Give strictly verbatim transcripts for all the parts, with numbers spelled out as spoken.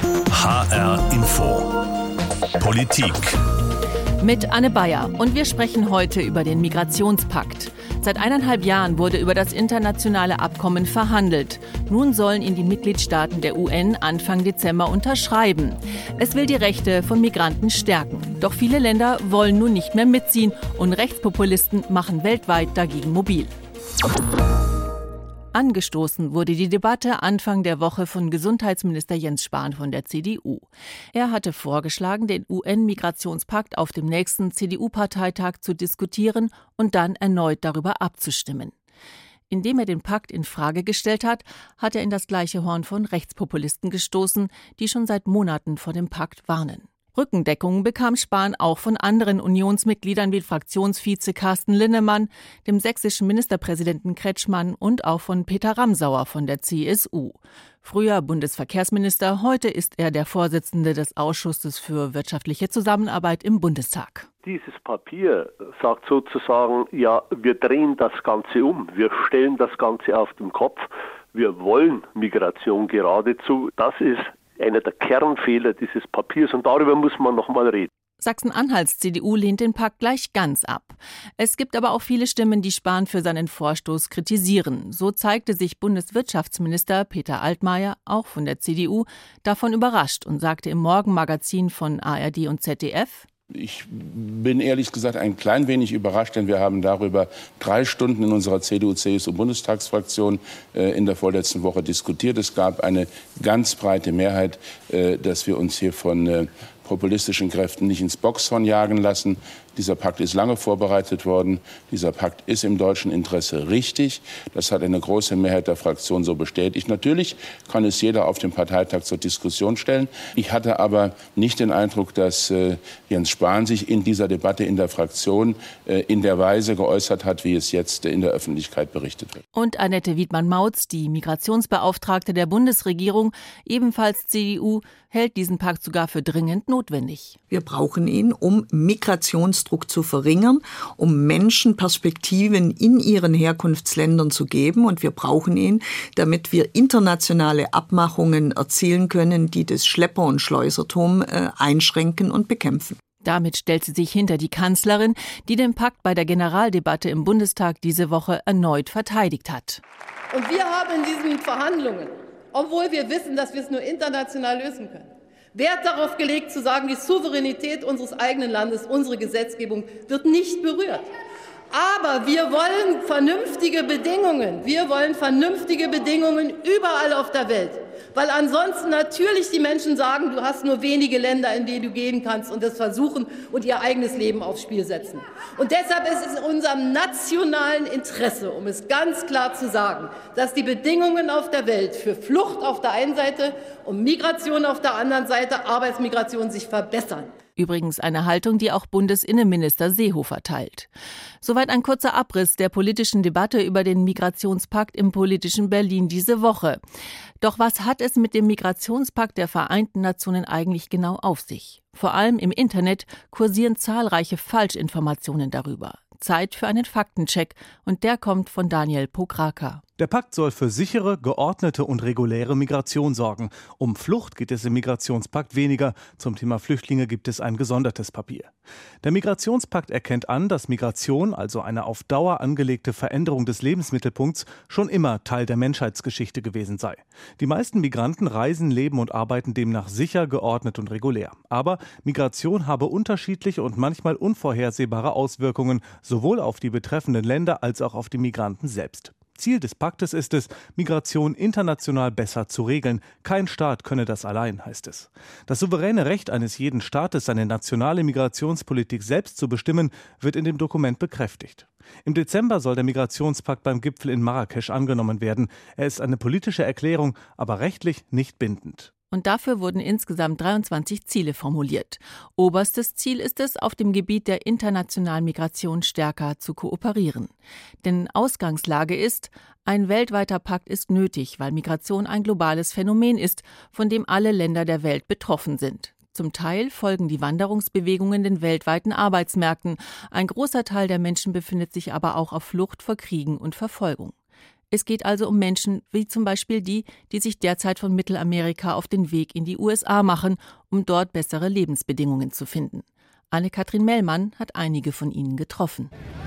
H R Info. Politik. Mit Anne Bayer. Und wir sprechen heute über den Migrationspakt. Seit eineinhalb Jahren wurde über das internationale Abkommen verhandelt. Nun sollen ihn die Mitgliedstaaten der U N Anfang Dezember unterschreiben. Es will die Rechte von Migranten stärken. Doch viele Länder wollen nun nicht mehr mitziehen und Rechtspopulisten machen weltweit dagegen mobil. Angestoßen wurde die Debatte Anfang der Woche von Gesundheitsminister Jens Spahn von der C D U. Er hatte vorgeschlagen, den U N-Migrationspakt auf dem nächsten C D U-Parteitag zu diskutieren und dann erneut darüber abzustimmen. Indem er den Pakt in Frage gestellt hat, hat er in das gleiche Horn von Rechtspopulisten gestoßen, die schon seit Monaten vor dem Pakt warnen. Rückendeckung bekam Spahn auch von anderen Unionsmitgliedern wie Fraktionsvize Carsten Linnemann, dem sächsischen Ministerpräsidenten Kretschmann und auch von Peter Ramsauer von der C S U. Früher Bundesverkehrsminister, heute ist er der Vorsitzende des Ausschusses für wirtschaftliche Zusammenarbeit im Bundestag. Dieses Papier sagt sozusagen, ja, wir drehen das Ganze um, wir stellen das Ganze auf den Kopf, wir wollen Migration geradezu, das ist einer der Kernfehler dieses Papiers und darüber muss man noch mal reden. Sachsen-Anhalts C D U lehnt den Pakt gleich ganz ab. Es gibt aber auch viele Stimmen, die Spahn für seinen Vorstoß kritisieren. So zeigte sich Bundeswirtschaftsminister Peter Altmaier, auch von der C D U, davon überrascht und sagte im Morgenmagazin von A R D und Z D F: Ich bin ehrlich gesagt ein klein wenig überrascht, denn wir haben darüber drei Stunden in unserer C D U-C S U-Bundestagsfraktion äh, in der vorletzten Woche diskutiert. Es gab eine ganz breite Mehrheit, äh, dass wir uns hier von äh, populistischen Kräften nicht ins Boxhorn jagen lassen. Dieser Pakt ist lange vorbereitet worden. Dieser Pakt ist im deutschen Interesse richtig. Das hat eine große Mehrheit der Fraktion so bestätigt. Natürlich kann es jeder auf dem Parteitag zur Diskussion stellen. Ich hatte aber nicht den Eindruck, dass äh, Jens Spahn sich in dieser Debatte in der Fraktion äh, in der Weise geäußert hat, wie es jetzt äh, in der Öffentlichkeit berichtet wird. Und Annette Wiedmann-Mautz, die Migrationsbeauftragte der Bundesregierung, ebenfalls C D U, hält diesen Pakt sogar für dringend notwendig. Wir brauchen ihn, um Migrationsdruck zu verringern, um Menschen Perspektiven in ihren Herkunftsländern zu geben. Und wir brauchen ihn, damit wir internationale Abmachungen erzielen können, die das Schlepper- und Schleusertum äh, einschränken und bekämpfen. Damit stellt sie sich hinter die Kanzlerin, die den Pakt bei der Generaldebatte im Bundestag diese Woche erneut verteidigt hat. Und wir haben in diesen Verhandlungen, obwohl wir wissen, dass wir es nur international lösen können, Wert darauf gelegt zu sagen, die Souveränität unseres eigenen Landes, unsere Gesetzgebung wird nicht berührt. Aber wir wollen vernünftige Bedingungen. Wir wollen vernünftige Bedingungen überall auf der Welt. Weil ansonsten natürlich die Menschen sagen, du hast nur wenige Länder, in die du gehen kannst und das versuchen und ihr eigenes Leben aufs Spiel setzen. Und deshalb ist es in unserem nationalen Interesse, um es ganz klar zu sagen, dass die Bedingungen auf der Welt für Flucht auf der einen Seite und Migration auf der anderen Seite, Arbeitsmigration, sich verbessern. Übrigens eine Haltung, die auch Bundesinnenminister Seehofer teilt. Soweit ein kurzer Abriss der politischen Debatte über den Migrationspakt im politischen Berlin diese Woche. Doch was hat es mit dem Migrationspakt der Vereinten Nationen eigentlich genau auf sich? Vor allem im Internet kursieren zahlreiche Falschinformationen darüber. Zeit für einen Faktencheck und der kommt von Daniel Pokraka. Der Pakt soll für sichere, geordnete und reguläre Migration sorgen. Um Flucht geht es im Migrationspakt weniger. Zum Thema Flüchtlinge gibt es ein gesondertes Papier. Der Migrationspakt erkennt an, dass Migration, also eine auf Dauer angelegte Veränderung des Lebensmittelpunkts, schon immer Teil der Menschheitsgeschichte gewesen sei. Die meisten Migranten reisen, leben und arbeiten demnach sicher, geordnet und regulär. Aber Migration habe unterschiedliche und manchmal unvorhersehbare Auswirkungen, sowohl auf die betreffenden Länder als auch auf die Migranten selbst. Ziel des Paktes ist es, Migration international besser zu regeln. Kein Staat könne das allein, heißt es. Das souveräne Recht eines jeden Staates, seine nationale Migrationspolitik selbst zu bestimmen, wird in dem Dokument bekräftigt. Im Dezember soll der Migrationspakt beim Gipfel in Marrakesch angenommen werden. Er ist eine politische Erklärung, aber rechtlich nicht bindend. Und dafür wurden insgesamt dreiundzwanzig Ziele formuliert. Oberstes Ziel ist es, auf dem Gebiet der internationalen Migration stärker zu kooperieren. Denn Ausgangslage ist, ein weltweiter Pakt ist nötig, weil Migration ein globales Phänomen ist, von dem alle Länder der Welt betroffen sind. Zum Teil folgen die Wanderungsbewegungen den weltweiten Arbeitsmärkten. Ein großer Teil der Menschen befindet sich aber auch auf Flucht vor Kriegen und Verfolgung. Es geht also um Menschen wie zum Beispiel die, die sich derzeit von Mittelamerika auf den Weg in die U S A machen, um dort bessere Lebensbedingungen zu finden. Anne-Kathrin Mellmann hat einige von ihnen getroffen.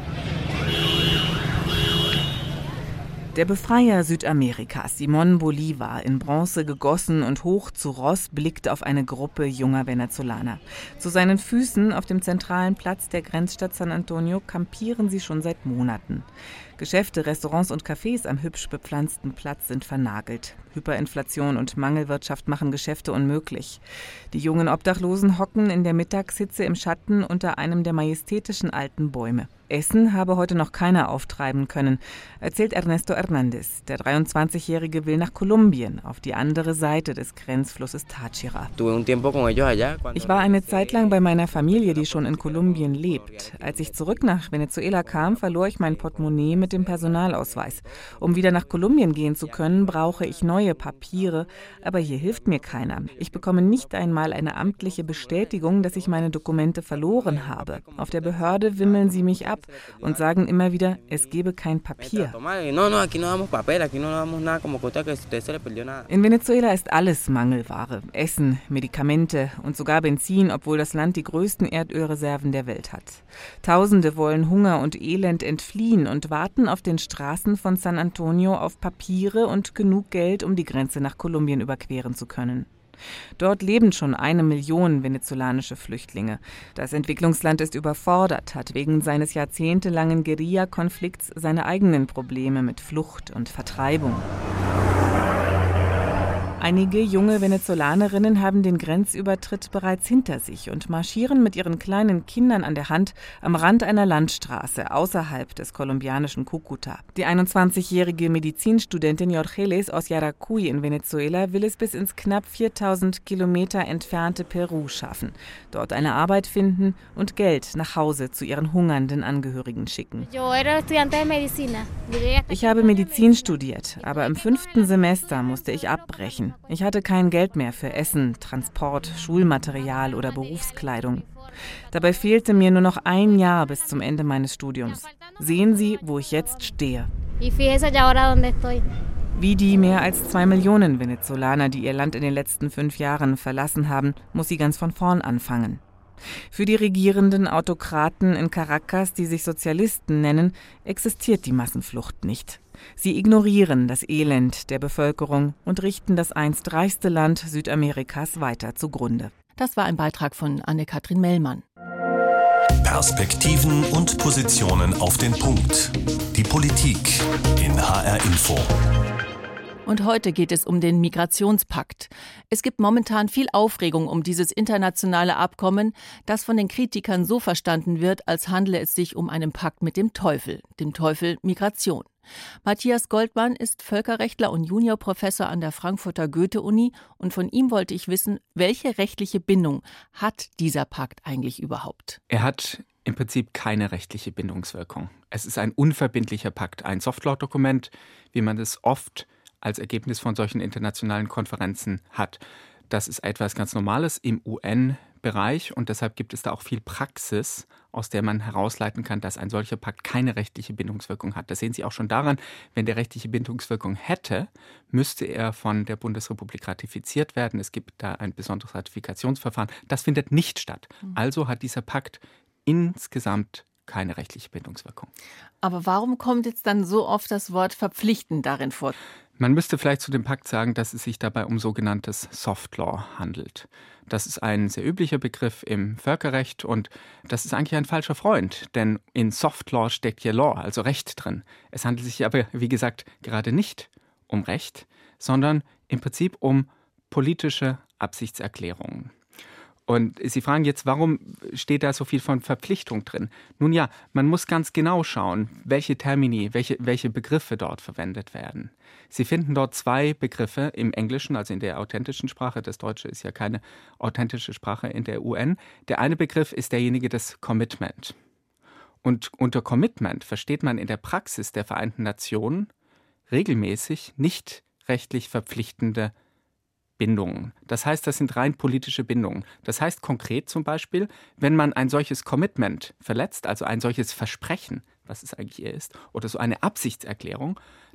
Der Befreier Südamerikas, Simón Bolívar, in Bronze gegossen und hoch zu Ross, blickt auf eine Gruppe junger Venezolaner. Zu seinen Füßen auf dem zentralen Platz der Grenzstadt San Antonio kampieren sie schon seit Monaten. Geschäfte, Restaurants und Cafés am hübsch bepflanzten Platz sind vernagelt. Hyperinflation und Mangelwirtschaft machen Geschäfte unmöglich. Die jungen Obdachlosen hocken in der Mittagshitze im Schatten unter einem der majestätischen alten Bäume. Essen habe heute noch keiner auftreiben können, erzählt Ernesto Hernández. Der dreiundzwanzigjährige will nach Kolumbien, auf die andere Seite des Grenzflusses Táchira. Ich war eine Zeit lang bei meiner Familie, die schon in Kolumbien lebt. Als ich zurück nach Venezuela kam, verlor ich mein Portemonnaie mit dem Personalausweis. Um wieder nach Kolumbien gehen zu können, brauche ich neue Papiere, aber hier hilft mir keiner. Ich bekomme nicht einmal eine amtliche Bestätigung, dass ich meine Dokumente verloren habe. Auf der Behörde wimmeln sie mich ab und sagen immer wieder, es gebe kein Papier. In Venezuela ist alles Mangelware. Essen, Medikamente und sogar Benzin, obwohl das Land die größten Erdölreserven der Welt hat. Tausende wollen Hunger und Elend entfliehen und warten auf den Straßen von San Antonio auf Papiere und genug Geld, um die Grenze nach Kolumbien überqueren zu können. Dort leben schon eine Million venezolanische Flüchtlinge. Das Entwicklungsland ist überfordert, hat wegen seines jahrzehntelangen Guerilla-Konflikts seine eigenen Probleme mit Flucht und Vertreibung. Einige junge Venezolanerinnen haben den Grenzübertritt bereits hinter sich und marschieren mit ihren kleinen Kindern an der Hand am Rand einer Landstraße außerhalb des kolumbianischen Cúcuta. Die einundzwanzigjährige Medizinstudentin Jorgeles aus Yaracuy in Venezuela will es bis ins knapp viertausend Kilometer entfernte Peru schaffen, dort eine Arbeit finden und Geld nach Hause zu ihren hungernden Angehörigen schicken. Ich habe Medizin studiert, aber im fünften Semester musste ich abbrechen. Ich hatte kein Geld mehr für Essen, Transport, Schulmaterial oder Berufskleidung. Dabei fehlte mir nur noch ein Jahr bis zum Ende meines Studiums. Sehen Sie, wo ich jetzt stehe. Wie die mehr als zwei Millionen Venezolaner, die ihr Land in den letzten fünf Jahren verlassen haben, muss sie ganz von vorn anfangen. Für die regierenden Autokraten in Caracas, die sich Sozialisten nennen, existiert die Massenflucht nicht. Sie ignorieren das Elend der Bevölkerung und richten das einst reichste Land Südamerikas weiter zugrunde. Das war ein Beitrag von Anne-Kathrin Mellmann. Perspektiven und Positionen auf den Punkt. Die Politik in H R Info. Und heute geht es um den Migrationspakt. Es gibt momentan viel Aufregung um dieses internationale Abkommen, das von den Kritikern so verstanden wird, als handle es sich um einen Pakt mit dem Teufel, dem Teufel Migration. Matthias Goldmann ist Völkerrechtler und Juniorprofessor an der Frankfurter Goethe-Uni und von ihm wollte ich wissen, welche rechtliche Bindung hat dieser Pakt eigentlich überhaupt? Er hat im Prinzip keine rechtliche Bindungswirkung. Es ist ein unverbindlicher Pakt, ein Softlaw-Dokument, wie man es oft als Ergebnis von solchen internationalen Konferenzen hat. Das ist etwas ganz Normales im U N-Bereich und deshalb gibt es da auch viel Praxis, aus der man herausleiten kann, dass ein solcher Pakt keine rechtliche Bindungswirkung hat. Das sehen Sie auch schon daran, wenn der rechtliche Bindungswirkung hätte, müsste er von der Bundesrepublik ratifiziert werden. Es gibt da ein besonderes Ratifikationsverfahren. Das findet nicht statt. Also hat dieser Pakt insgesamt keine rechtliche Bindungswirkung. Aber warum kommt jetzt dann so oft das Wort verpflichtend darin vor? Man müsste vielleicht zu dem Pakt sagen, dass es sich dabei um sogenanntes Soft Law handelt. Das ist ein sehr üblicher Begriff im Völkerrecht und das ist eigentlich ein falscher Freund, denn in Soft Law steckt ja Law, also Recht drin. Es handelt sich aber, wie gesagt, gerade nicht um Recht, sondern im Prinzip um politische Absichtserklärungen. Und Sie fragen jetzt, warum steht da so viel von Verpflichtung drin? Nun ja, man muss ganz genau schauen, welche Termini, welche, welche Begriffe dort verwendet werden. Sie finden dort zwei Begriffe im Englischen, also in der authentischen Sprache. Das Deutsche ist ja keine authentische Sprache in der U N. Der eine Begriff ist derjenige des Commitment. Und unter Commitment versteht man in der Praxis der Vereinten Nationen regelmäßig nicht rechtlich verpflichtende Bindungen. Das heißt, das sind rein politische Bindungen. Das heißt konkret zum Beispiel, wenn man ein solches Commitment verletzt, also ein solches Versprechen, was es eigentlich ist, oder so eine Absichtserklärung,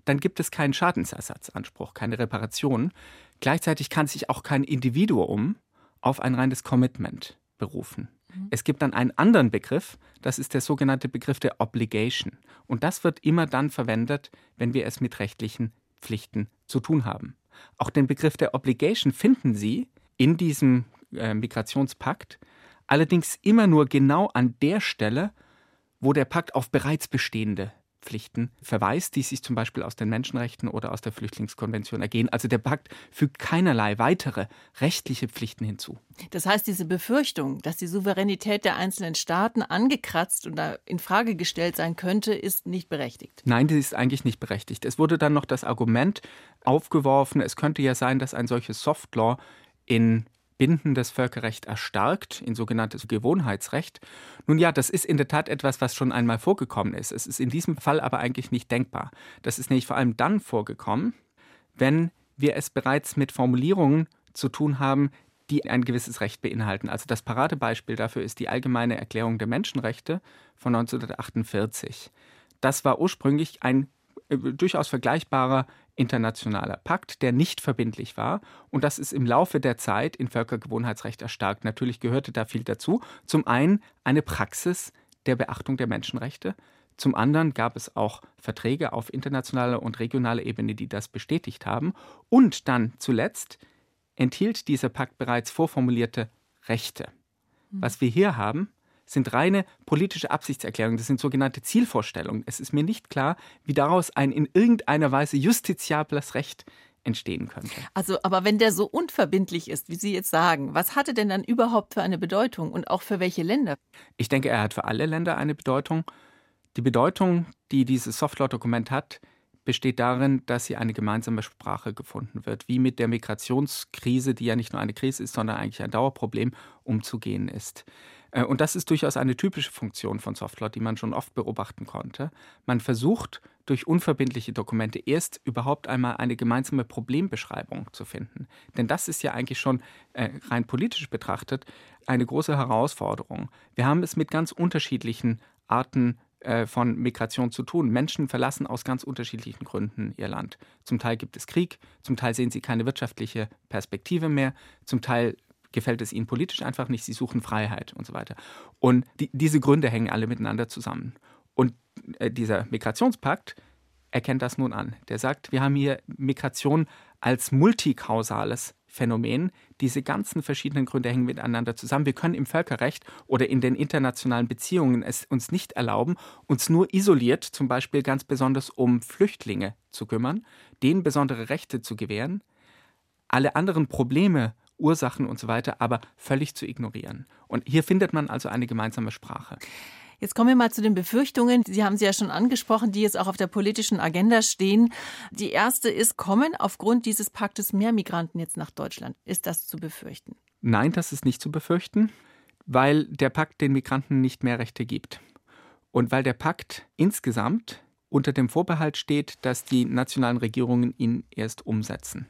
dann gibt es keinen Schadensersatzanspruch, keine Reparation. Gleichzeitig kann sich auch kein Individuum auf ein reines Commitment berufen. Mhm. Es gibt dann einen anderen Begriff, das ist der sogenannte Begriff der Obligation. Und das wird immer dann verwendet, wenn wir es mit rechtlichen Pflichten zu tun haben. Auch den Begriff der Obligation finden Sie in diesem äh, Migrationspakt, allerdings immer nur genau an der Stelle, wo der Pakt auf bereits bestehende Pflichten verweist, die sich zum Beispiel aus den Menschenrechten oder aus der Flüchtlingskonvention ergehen. Also der Pakt fügt keinerlei weitere rechtliche Pflichten hinzu. Das heißt, diese Befürchtung, dass die Souveränität der einzelnen Staaten angekratzt oder in Frage gestellt sein könnte, ist nicht berechtigt. Nein, die ist eigentlich nicht berechtigt. Es wurde dann noch das Argument aufgeworfen, es könnte ja sein, dass ein solches Soft Law in bindendes Völkerrecht erstarkt, in sogenanntes Gewohnheitsrecht. Nun ja, das ist in der Tat etwas, was schon einmal vorgekommen ist. Es ist in diesem Fall aber eigentlich nicht denkbar. Das ist nämlich vor allem dann vorgekommen, wenn wir es bereits mit Formulierungen zu tun haben, die ein gewisses Recht beinhalten. Also das Paradebeispiel dafür ist die Allgemeine Erklärung der Menschenrechte von neunzehnhundertachtundvierzig. Das war ursprünglich ein äh, durchaus vergleichbarer internationaler Pakt, der nicht verbindlich war. Und das ist im Laufe der Zeit in Völkergewohnheitsrecht erstarkt. Natürlich gehörte da viel dazu. Zum einen eine Praxis der Beachtung der Menschenrechte. Zum anderen gab es auch Verträge auf internationaler und regionaler Ebene, die das bestätigt haben. Und dann zuletzt enthielt dieser Pakt bereits vorformulierte Rechte. Was wir hier haben, sind reine politische Absichtserklärungen. Das sind sogenannte Zielvorstellungen. Es ist mir nicht klar, wie daraus ein in irgendeiner Weise justiziables Recht entstehen könnte. Also, aber wenn der so unverbindlich ist, wie Sie jetzt sagen, was hatte denn dann überhaupt für eine Bedeutung und auch für welche Länder? Ich denke, er hat für alle Länder eine Bedeutung. Die Bedeutung, die dieses Soft-Law-Dokument hat, besteht darin, dass hier eine gemeinsame Sprache gefunden wird, wie mit der Migrationskrise, die ja nicht nur eine Krise ist, sondern eigentlich ein Dauerproblem, umzugehen ist. Und das ist durchaus eine typische Funktion von Soft Law, die man schon oft beobachten konnte. Man versucht, durch unverbindliche Dokumente erst überhaupt einmal eine gemeinsame Problembeschreibung zu finden. Denn das ist ja eigentlich schon äh, rein politisch betrachtet eine große Herausforderung. Wir haben es mit ganz unterschiedlichen Arten äh, von Migration zu tun. Menschen verlassen aus ganz unterschiedlichen Gründen ihr Land. Zum Teil gibt es Krieg, zum Teil sehen sie keine wirtschaftliche Perspektive mehr, zum Teil gefällt es ihnen politisch einfach nicht, sie suchen Freiheit und so weiter. Und die, diese Gründe hängen alle miteinander zusammen. Und äh, dieser Migrationspakt erkennt das nun an. Der sagt, wir haben hier Migration als multikausales Phänomen. Diese ganzen verschiedenen Gründe hängen miteinander zusammen. Wir können im Völkerrecht oder in den internationalen Beziehungen es uns nicht erlauben, uns nur isoliert, zum Beispiel ganz besonders um Flüchtlinge zu kümmern, denen besondere Rechte zu gewähren, alle anderen Probleme, Ursachen und so weiter, aber völlig zu ignorieren. Und hier findet man also eine gemeinsame Sprache. Jetzt kommen wir mal zu den Befürchtungen. Sie haben sie ja schon angesprochen, die jetzt auch auf der politischen Agenda stehen. Die erste ist, kommen aufgrund dieses Paktes mehr Migranten jetzt nach Deutschland? Ist das zu befürchten? Nein, das ist nicht zu befürchten, weil der Pakt den Migranten nicht mehr Rechte gibt. Und weil der Pakt insgesamt unter dem Vorbehalt steht, dass die nationalen Regierungen ihn erst umsetzen.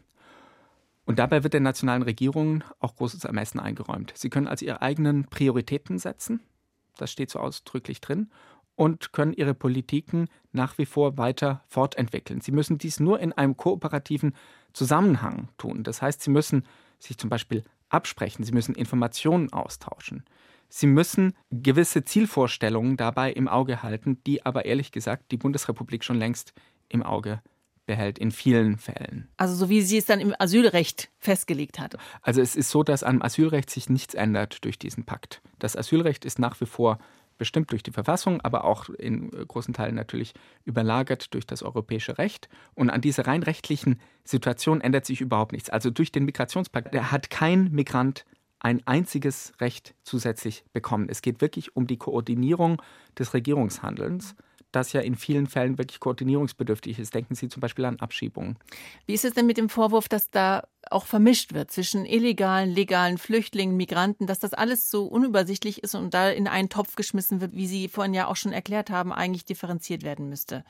Und dabei wird den nationalen Regierungen auch großes Ermessen eingeräumt. Sie können also ihre eigenen Prioritäten setzen, das steht so ausdrücklich drin, und können ihre Politiken nach wie vor weiter fortentwickeln. Sie müssen dies nur in einem kooperativen Zusammenhang tun. Das heißt, sie müssen sich zum Beispiel absprechen, sie müssen Informationen austauschen. Sie müssen gewisse Zielvorstellungen dabei im Auge halten, die aber ehrlich gesagt die Bundesrepublik schon längst im Auge hat. Behält in vielen Fällen. Also so wie sie es dann im Asylrecht festgelegt hat. Also es ist so, dass am Asylrecht sich nichts ändert durch diesen Pakt. Das Asylrecht ist nach wie vor bestimmt durch die Verfassung, aber auch in großen Teilen natürlich überlagert durch das europäische Recht. Und an dieser rein rechtlichen Situation ändert sich überhaupt nichts. Also durch den Migrationspakt hat kein Migrant ein einziges Recht zusätzlich bekommen. Es geht wirklich um die Koordinierung des Regierungshandelns, das ja in vielen Fällen wirklich koordinierungsbedürftig ist. Denken Sie zum Beispiel an Abschiebungen. Wie ist es denn mit dem Vorwurf, dass da auch vermischt wird zwischen illegalen, legalen Flüchtlingen, Migranten, dass das alles so unübersichtlich ist und da in einen Topf geschmissen wird, wie Sie vorhin ja auch schon erklärt haben, eigentlich differenziert werden müsste?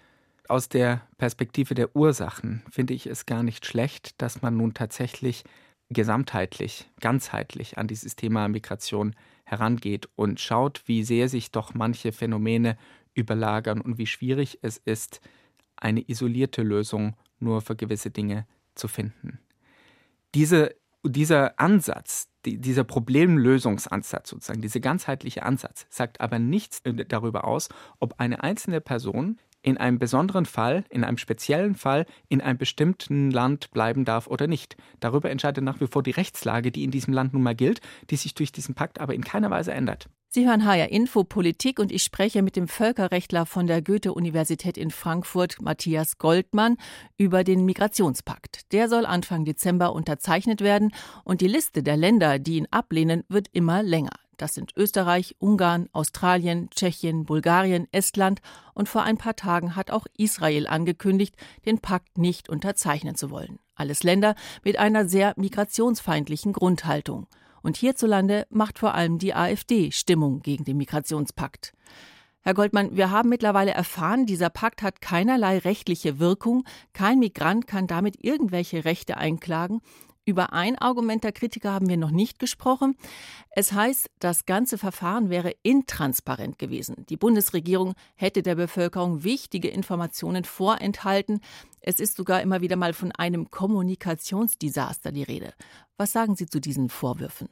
Aus der Perspektive der Ursachen finde ich es gar nicht schlecht, dass man nun tatsächlich gesamtheitlich, ganzheitlich an dieses Thema Migration herangeht und schaut, wie sehr sich doch manche Phänomene überlagern und wie schwierig es ist, eine isolierte Lösung nur für gewisse Dinge zu finden. Diese, dieser Ansatz, die, dieser Problemlösungsansatz sozusagen, dieser ganzheitliche Ansatz, sagt aber nichts darüber aus, ob eine einzelne Person in einem besonderen Fall, in einem speziellen Fall, in einem bestimmten Land bleiben darf oder nicht. Darüber entscheidet nach wie vor die Rechtslage, die in diesem Land nun mal gilt, die sich durch diesen Pakt aber in keiner Weise ändert. Sie hören H R Info Politik und ich spreche mit dem Völkerrechtler von der Goethe-Universität in Frankfurt, Matthias Goldmann, über den Migrationspakt. Der soll Anfang Dezember unterzeichnet werden und die Liste der Länder, die ihn ablehnen, wird immer länger. Das sind Österreich, Ungarn, Australien, Tschechien, Bulgarien, Estland und vor ein paar Tagen hat auch Israel angekündigt, den Pakt nicht unterzeichnen zu wollen. Alles Länder mit einer sehr migrationsfeindlichen Grundhaltung. Und hierzulande macht vor allem die AfD Stimmung gegen den Migrationspakt. Herr Goldmann, wir haben mittlerweile erfahren, dieser Pakt hat keinerlei rechtliche Wirkung. Kein Migrant kann damit irgendwelche Rechte einklagen. Über ein Argument der Kritiker haben wir noch nicht gesprochen. Es heißt, das ganze Verfahren wäre intransparent gewesen. Die Bundesregierung hätte der Bevölkerung wichtige Informationen vorenthalten. Es ist sogar immer wieder mal von einem Kommunikationsdesaster die Rede. Was sagen Sie zu diesen Vorwürfen?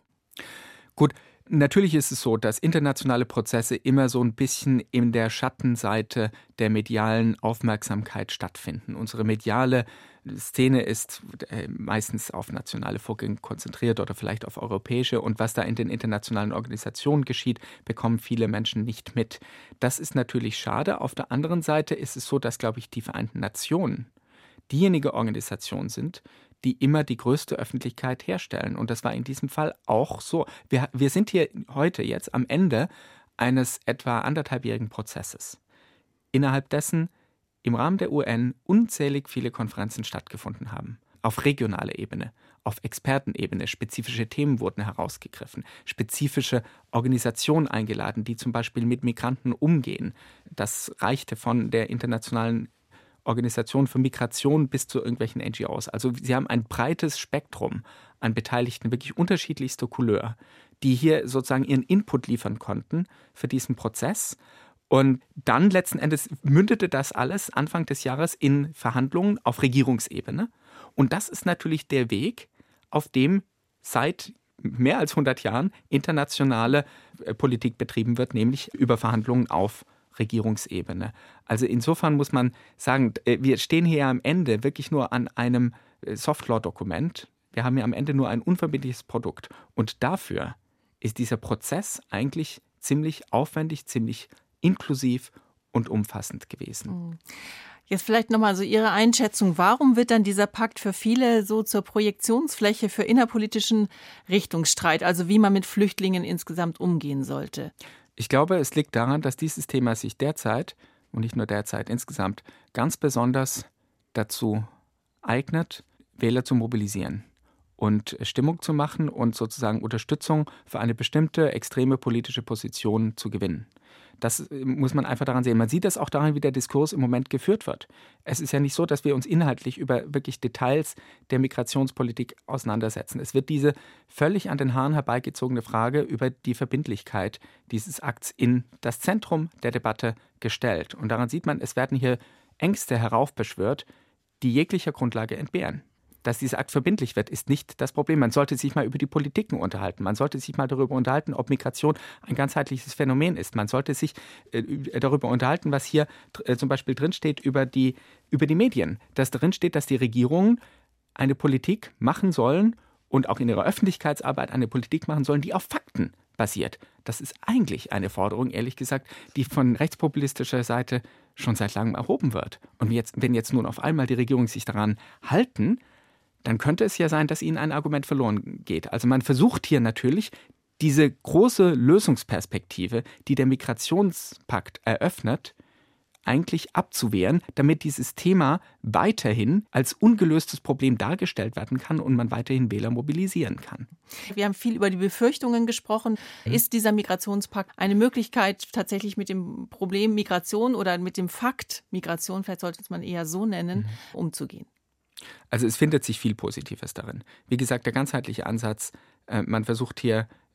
Gut, natürlich ist es so, dass internationale Prozesse immer so ein bisschen in der Schattenseite der medialen Aufmerksamkeit stattfinden. Unsere mediale Szene ist meistens auf nationale Vorgänge konzentriert oder vielleicht auf europäische. Und was da in den internationalen Organisationen geschieht, bekommen viele Menschen nicht mit. Das ist natürlich schade. Auf der anderen Seite ist es so, dass, glaube ich, die Vereinten Nationen diejenige Organisation sind, die immer die größte Öffentlichkeit herstellen. Und das war in diesem Fall auch so. Wir, wir sind hier heute jetzt am Ende eines etwa anderthalbjährigen Prozesses, innerhalb dessen im Rahmen der U N unzählig viele Konferenzen stattgefunden haben. Auf regionaler Ebene, auf Expertenebene. Spezifische Themen wurden herausgegriffen, spezifische Organisationen eingeladen, die zum Beispiel mit Migranten umgehen. Das reichte von der internationalen Organisation für Migration bis zu irgendwelchen N G Os. Also sie haben ein breites Spektrum an Beteiligten, wirklich unterschiedlichster Couleur, die hier sozusagen ihren Input liefern konnten für diesen Prozess. Und dann letzten Endes mündete das alles Anfang des Jahres in Verhandlungen auf Regierungsebene. Und das ist natürlich der Weg, auf dem seit mehr als hundert Jahren internationale Politik betrieben wird, nämlich über Verhandlungen auf Regierungsebene. Also insofern muss man sagen, wir stehen hier am Ende wirklich nur an einem Softlaw-Dokument. Wir haben hier am Ende nur ein unverbindliches Produkt. Und dafür ist dieser Prozess eigentlich ziemlich aufwendig, ziemlich inklusiv und umfassend gewesen. Jetzt vielleicht nochmal so Ihre Einschätzung. Warum wird dann dieser Pakt für viele so zur Projektionsfläche für innerpolitischen Richtungsstreit, also wie man mit Flüchtlingen insgesamt umgehen sollte? Ich glaube, es liegt daran, dass dieses Thema sich derzeit, und nicht nur derzeit, insgesamt ganz besonders dazu eignet, Wähler zu mobilisieren und Stimmung zu machen und sozusagen Unterstützung für eine bestimmte extreme politische Position zu gewinnen. Das muss man einfach daran sehen. Man sieht das auch daran, wie der Diskurs im Moment geführt wird. Es ist ja nicht so, dass wir uns inhaltlich über wirklich Details der Migrationspolitik auseinandersetzen. Es wird diese völlig an den Haaren herbeigezogene Frage über die Verbindlichkeit dieses Akts in das Zentrum der Debatte gestellt. Und daran sieht man, es werden hier Ängste heraufbeschwört, die jeglicher Grundlage entbehren. Dass dieser Akt verbindlich wird, ist nicht das Problem. Man sollte sich mal über die Politiken unterhalten. Man sollte sich mal darüber unterhalten, ob Migration ein ganzheitliches Phänomen ist. Man sollte sich äh, darüber unterhalten, was hier äh, zum Beispiel drinsteht über die, über die Medien. Dass drinsteht, dass die Regierungen eine Politik machen sollen und auch in ihrer Öffentlichkeitsarbeit eine Politik machen sollen, die auf Fakten basiert. Das ist eigentlich eine Forderung, ehrlich gesagt, die von rechtspopulistischer Seite schon seit langem erhoben wird. Und jetzt, wenn jetzt nun auf einmal die Regierungen sich daran halten, dann könnte es ja sein, dass ihnen ein Argument verloren geht. Also man versucht hier natürlich, diese große Lösungsperspektive, die der Migrationspakt eröffnet, eigentlich abzuwehren, damit dieses Thema weiterhin als ungelöstes Problem dargestellt werden kann und man weiterhin Wähler mobilisieren kann. Wir haben viel über die Befürchtungen gesprochen. Hm. Ist dieser Migrationspakt eine Möglichkeit, tatsächlich mit dem Problem Migration oder mit dem Fakt Migration, vielleicht sollte man eher so nennen, hm. umzugehen? Also es findet sich viel Positives darin. Wie gesagt, der ganzheitliche Ansatz, äh, man versucht hier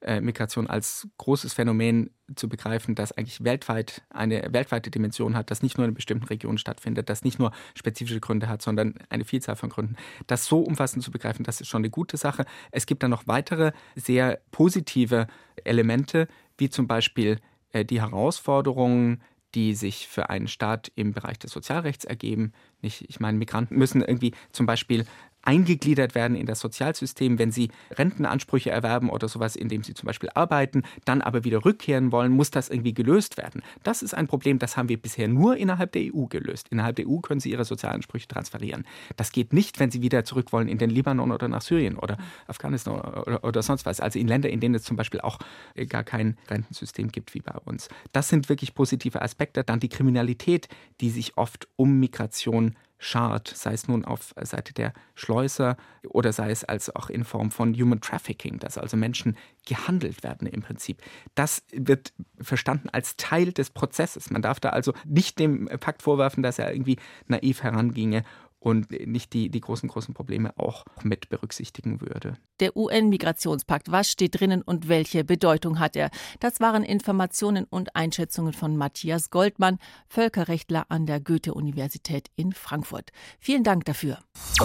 äh, Migration als großes Phänomen zu begreifen, das eigentlich weltweit eine weltweite Dimension hat, das nicht nur in bestimmten Regionen stattfindet, das nicht nur spezifische Gründe hat, sondern eine Vielzahl von Gründen. Das so umfassend zu begreifen, das ist schon eine gute Sache. Es gibt dann noch weitere sehr positive Elemente, wie zum Beispiel äh, die Herausforderungen, die sich für einen Staat im Bereich des Sozialrechts ergeben. Nicht, ich meine, Migranten müssen irgendwie zum Beispiel eingegliedert werden in das Sozialsystem, wenn sie Rentenansprüche erwerben oder sowas, indem sie zum Beispiel arbeiten, dann aber wieder rückkehren wollen, muss das irgendwie gelöst werden. Das ist ein Problem, das haben wir bisher nur innerhalb der E U gelöst. Innerhalb der E U können sie ihre Sozialansprüche transferieren. Das geht nicht, wenn sie wieder zurück wollen in den Libanon oder nach Syrien oder Afghanistan oder, oder, oder sonst was. Also in Länder, in denen es zum Beispiel auch gar kein Rentensystem gibt wie bei uns. Das sind wirklich positive Aspekte. Dann die Kriminalität, die sich oft um Migration schart, sei es nun auf Seite der Schleuser oder sei es als auch in Form von Human Trafficking, dass also Menschen gehandelt werden im Prinzip. Das wird verstanden als Teil des Prozesses. Man darf da also nicht dem Pakt vorwerfen, dass er irgendwie naiv heranginge und nicht die, die großen, großen Probleme auch mit berücksichtigen würde. Der U N-Migrationspakt, was steht drinnen und welche Bedeutung hat er? Das waren Informationen und Einschätzungen von Matthias Goldmann, Völkerrechtler an der Goethe-Universität in Frankfurt. Vielen Dank dafür.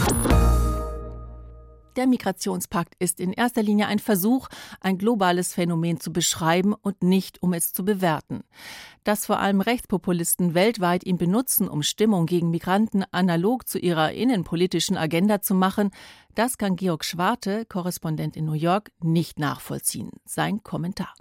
Der Migrationspakt ist in erster Linie ein Versuch, ein globales Phänomen zu beschreiben und nicht, um es zu bewerten. Dass vor allem Rechtspopulisten weltweit ihn benutzen, um Stimmung gegen Migranten analog zu ihrer innenpolitischen Agenda zu machen, das kann Georg Schwarte, Korrespondent in New York, nicht nachvollziehen. Sein Kommentar.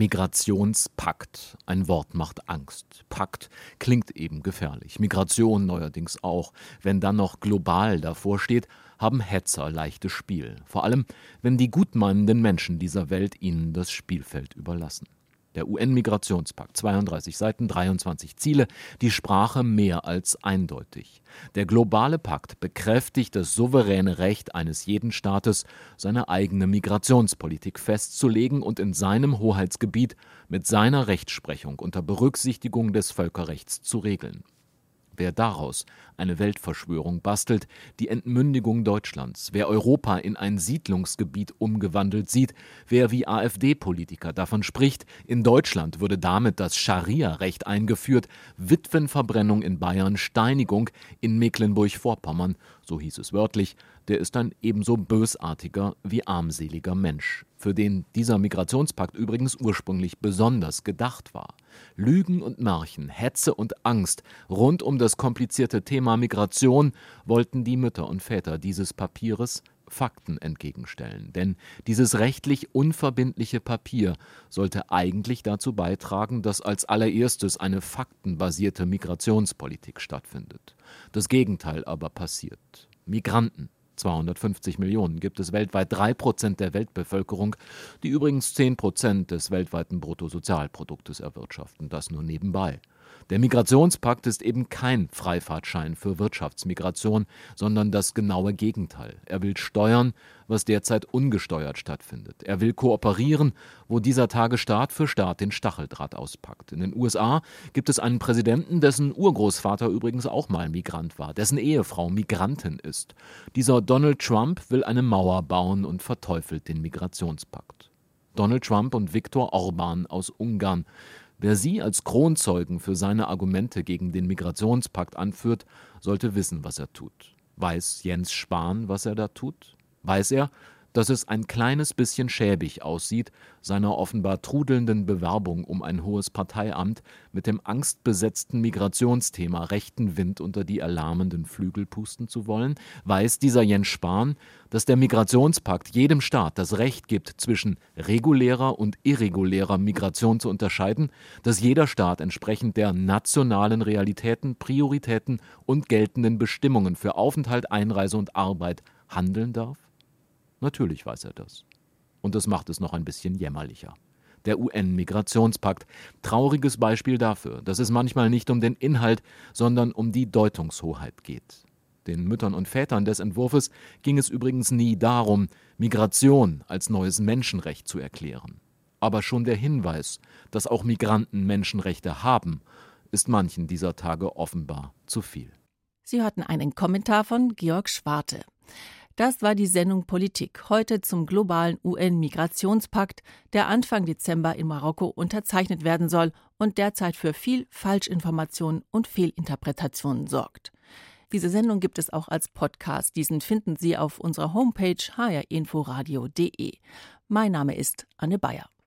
Migrationspakt. Ein Wort macht Angst. Pakt klingt eben gefährlich. Migration neuerdings auch. Wenn dann noch global davor steht, haben Hetzer leichtes Spiel. Vor allem, wenn die gutmeinenden Menschen dieser Welt ihnen das Spielfeld überlassen. Der U N-Migrationspakt, zweiunddreißig Seiten, dreiundzwanzig Ziele, die Sprache mehr als eindeutig. Der globale Pakt bekräftigt das souveräne Recht eines jeden Staates, seine eigene Migrationspolitik festzulegen und in seinem Hoheitsgebiet mit seiner Rechtsprechung unter Berücksichtigung des Völkerrechts zu regeln. Wer daraus eine Weltverschwörung bastelt, die Entmündigung Deutschlands, wer Europa in ein Siedlungsgebiet umgewandelt sieht, wer wie AfD-Politiker davon spricht, in Deutschland würde damit das Scharia-Recht eingeführt, Witwenverbrennung in Bayern, Steinigung in Mecklenburg-Vorpommern, so hieß es wörtlich, der ist ein ebenso bösartiger wie armseliger Mensch, für den dieser Migrationspakt übrigens ursprünglich besonders gedacht war. Lügen und Märchen, Hetze und Angst rund um das komplizierte Thema Migration wollten die Mütter und Väter dieses Papieres Fakten entgegenstellen. Denn dieses rechtlich unverbindliche Papier sollte eigentlich dazu beitragen, dass als allererstes eine faktenbasierte Migrationspolitik stattfindet. Das Gegenteil aber passiert. Migranten, zweihundertfünfzig Millionen, gibt es weltweit, drei Prozent der Weltbevölkerung, die übrigens zehn Prozent des weltweiten Bruttosozialproduktes erwirtschaften, das nur nebenbei. Der Migrationspakt ist eben kein Freifahrtschein für Wirtschaftsmigration, sondern das genaue Gegenteil. Er will steuern, was derzeit ungesteuert stattfindet. Er will kooperieren, wo dieser Tage Staat für Staat den Stacheldraht auspackt. In den U S A gibt es einen Präsidenten, dessen Urgroßvater übrigens auch mal Migrant war, dessen Ehefrau Migrantin ist. Dieser Donald Trump will eine Mauer bauen und verteufelt den Migrationspakt. Donald Trump und Viktor Orbán aus Ungarn. Wer sie als Kronzeugen für seine Argumente gegen den Migrationspakt anführt, sollte wissen, was er tut. Weiß Jens Spahn, was er da tut? Weiß er, dass es ein kleines bisschen schäbig aussieht, seiner offenbar trudelnden Bewerbung um ein hohes Parteiamt mit dem angstbesetzten Migrationsthema rechten Wind unter die erlahmenden Flügel pusten zu wollen? Weiß dieser Jens Spahn, dass der Migrationspakt jedem Staat das Recht gibt, zwischen regulärer und irregulärer Migration zu unterscheiden, dass jeder Staat entsprechend der nationalen Realitäten, Prioritäten und geltenden Bestimmungen für Aufenthalt, Einreise und Arbeit handeln darf? Natürlich weiß er das. Und das macht es noch ein bisschen jämmerlicher. Der U N-Migrationspakt. Trauriges Beispiel dafür, dass es manchmal nicht um den Inhalt, sondern um die Deutungshoheit geht. Den Müttern und Vätern des Entwurfs ging es übrigens nie darum, Migration als neues Menschenrecht zu erklären. Aber schon der Hinweis, dass auch Migranten Menschenrechte haben, ist manchen dieser Tage offenbar zu viel. Sie hörten einen Kommentar von Georg Schwarte. Das war die Sendung Politik, heute zum globalen U N-Migrationspakt, der Anfang Dezember in Marokko unterzeichnet werden soll und derzeit für viel Falschinformation und Fehlinterpretationen sorgt. Diese Sendung gibt es auch als Podcast. Diesen finden Sie auf unserer Homepage h r info radio punkt d e. Mein Name ist Anne Bayer.